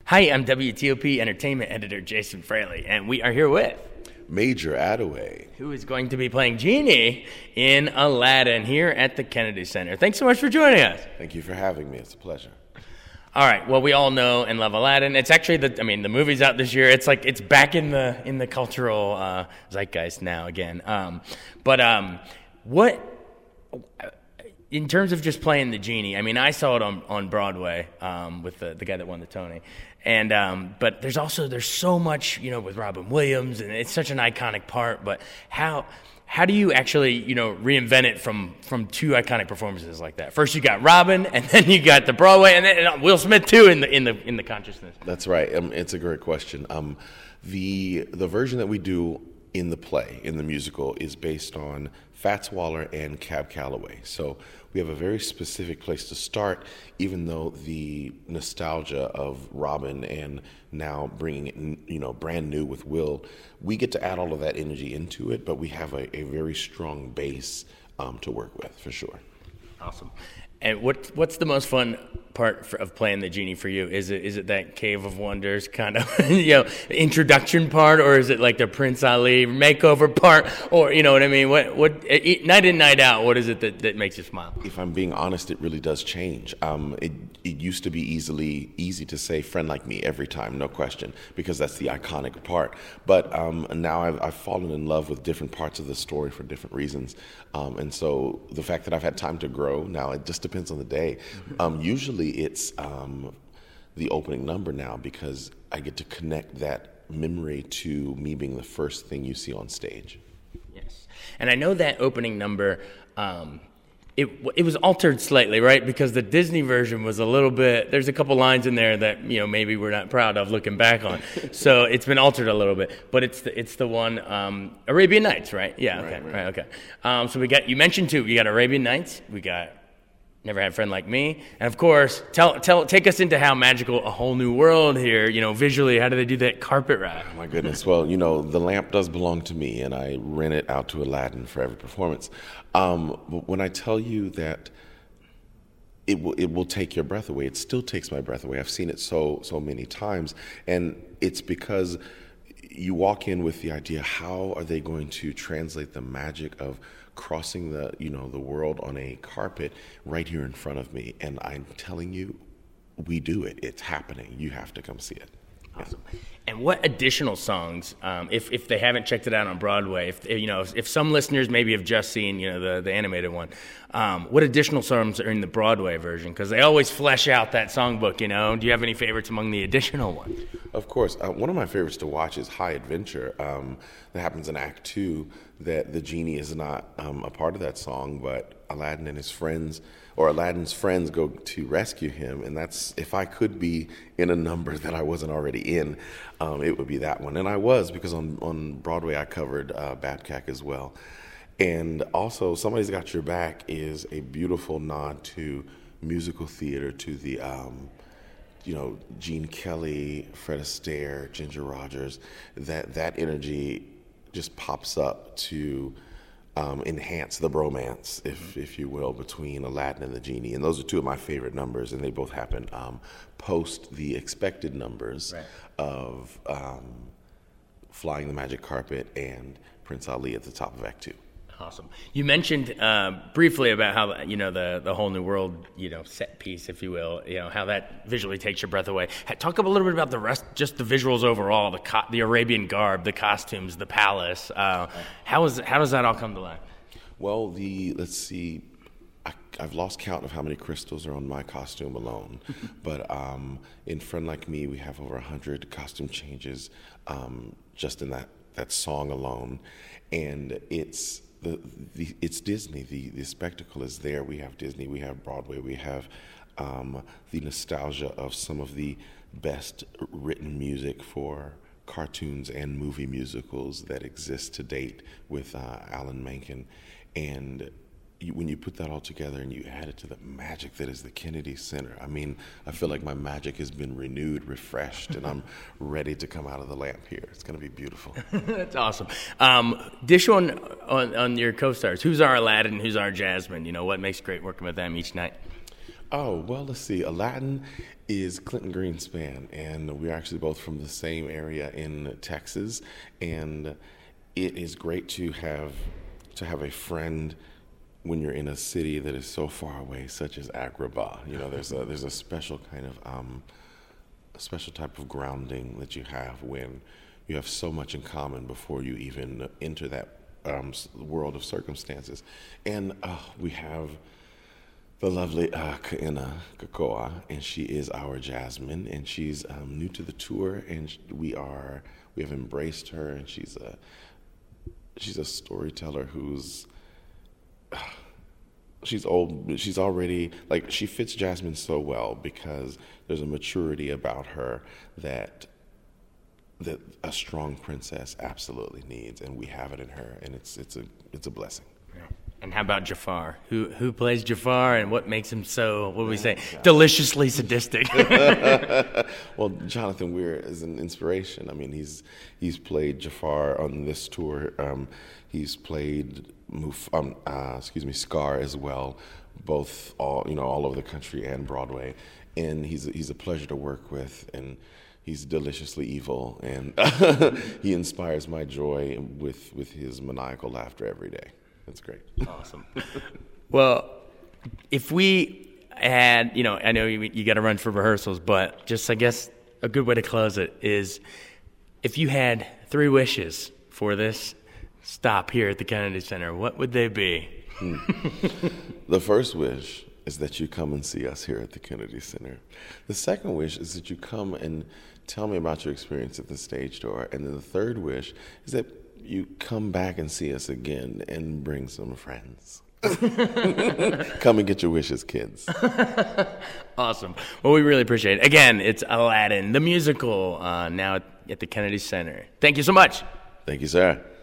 Hi, I'm WTOP Entertainment Editor Jason Fraley, and we are here with Major Attaway, who is going to be playing Genie in Aladdin here at the Kennedy Center. Thanks so much for joining us. Thank you for having me. It's a pleasure. All right. Well, we all know and love Aladdin. It's actually the movie's out this year. It's like it's back in the cultural zeitgeist now again. What in terms of just playing the Genie? I mean, I saw it on Broadway with the guy that won the Tony. And but there's so much, with Robin Williams, and it's such an iconic part. But how do you actually, reinvent it from two iconic performances like that? First you got Robin, and then you got the Broadway, and then Will Smith too in the consciousness. That's right. It's a great question. The version that we do in the play, in the musical, is based on Fats Waller and Cab Calloway. So we have a very specific place to start, even though the nostalgia of Robin and now bringing it, brand new with Will, we get to add all of that energy into it, but we have a very strong base to work with, for sure. Awesome. And what's the most fun part of playing the Genie for you? Is it that Cave of Wonders kind of introduction part, or is it like the Prince Ali makeover part, or you know what I mean? What night in, night out? What is it that makes you smile? If I'm being honest, it really does change. It used to be easy to say "friend like me" every time, no question, because that's the iconic part. But now I've fallen in love with different parts of the story for different reasons, and so the fact that I've had time to grow now, it just depends on the day. Usually it's the opening number now, because I get to connect that memory to me being the first thing you see on stage. Yes. And I know that opening number, it was altered slightly, right? Because the Disney version was a little bit, there's a couple lines in there that, maybe we're not proud of looking back on. So it's been altered a little bit. But it's the one, Arabian Nights, right? Yeah, okay. Right, okay. So you mentioned two. You got Arabian Nights, we got Never Had a Friend Like Me, and of course, take us into how magical A Whole New World here, visually, how do they do that carpet ride? Oh my goodness. Well, the lamp does belong to me, and I rent it out to Aladdin for every performance. But when I tell you that it will take your breath away, it still takes my breath away. I've seen it so many times, and it's because you walk in with the idea, how are they going to translate the magic of crossing the world on a carpet right here in front of me? And I'm telling you, we do it. It's happening. You have to come see it. Awesome. And what additional songs, if they haven't checked it out on Broadway, if some listeners maybe have just seen the animated one, what additional songs are in the Broadway version? Because they always flesh out that songbook. Do you have any favorites among the additional ones? Of course. One of my favorites to watch is High Adventure. That happens in Act 2. That the Genie is not a part of that song, but Aladdin and his friends, or Aladdin's friends, go to rescue him. And that's, if I could be in a number that I wasn't already in, it would be that one. And I was, because on Broadway I covered Babcock as well. And also, Somebody's Got Your Back is a beautiful nod to musical theater, to the Gene Kelly, Fred Astaire, Ginger Rogers. That energy just pops up to enhance the bromance, if you will, between Aladdin and the Genie. And those are two of my favorite numbers, and they both happen post the expected numbers of Flying the Magic Carpet and Prince Ali at the top of Act 2. Awesome. You mentioned briefly about how the Whole New World set piece, if you will, how that visually takes your breath away. Talk a little bit about the rest, just the visuals overall, the Arabian garb, the costumes, the palace. How does that all come to life? Well, let's see. I've lost count of how many crystals are on my costume alone, but in Friend Like Me, we have over 100 costume changes just in that song alone, and it's Disney. The spectacle is there. We have Disney, we have Broadway, we have the nostalgia of some of the best written music for cartoons and movie musicals that exist to date with Alan Menken. And when you put that all together and you add it to the magic that is the Kennedy Center, I feel like my magic has been renewed, refreshed, and I'm ready to come out of the lamp here. It's going to be beautiful. That's awesome. Dish on your co-stars. Who's our Aladdin? Who's our Jasmine? What makes great working with them each night? Oh, well, let's see. Aladdin is Clinton Greenspan, and we're actually both from the same area in Texas. And it is great to have a friend when you're in a city that is so far away, such as Agrabah. You know, there's a special kind of a special type of grounding that you have when you have so much in common before you even enter that world of circumstances. And we have the lovely Kaina Kakoa, and she is our Jasmine, and she's new to the tour, and we have embraced her, and she's a storyteller who's she's old. She's already like she fits Jasmine so well because there's a maturity about her that a strong princess absolutely needs, and we have it in her, and it's a blessing. And how about Jafar? Who plays Jafar, and what makes him so, what do we say, deliciously sadistic? Well, Jonathan Weir is an inspiration. I mean, he's played Jafar on this tour. He's played Scar as well, both all over the country and Broadway. And he's a pleasure to work with, and he's deliciously evil, and he inspires my joy with his maniacal laughter every day. That's great. Awesome. Well, if we had, I know you got to run for rehearsals, but just I guess a good way to close it is if you had 3 wishes for this stop here at the Kennedy Center, what would they be? The first wish is that you come and see us here at the Kennedy Center. The second wish is that you come and tell me about your experience at the stage door. And then the third wish is that you come back and see us again and bring some friends. Come and get your wishes, kids. Awesome. Well, we really appreciate it. Again, it's Aladdin, the musical, now at the Kennedy Center. Thank you so much. Thank you, sir.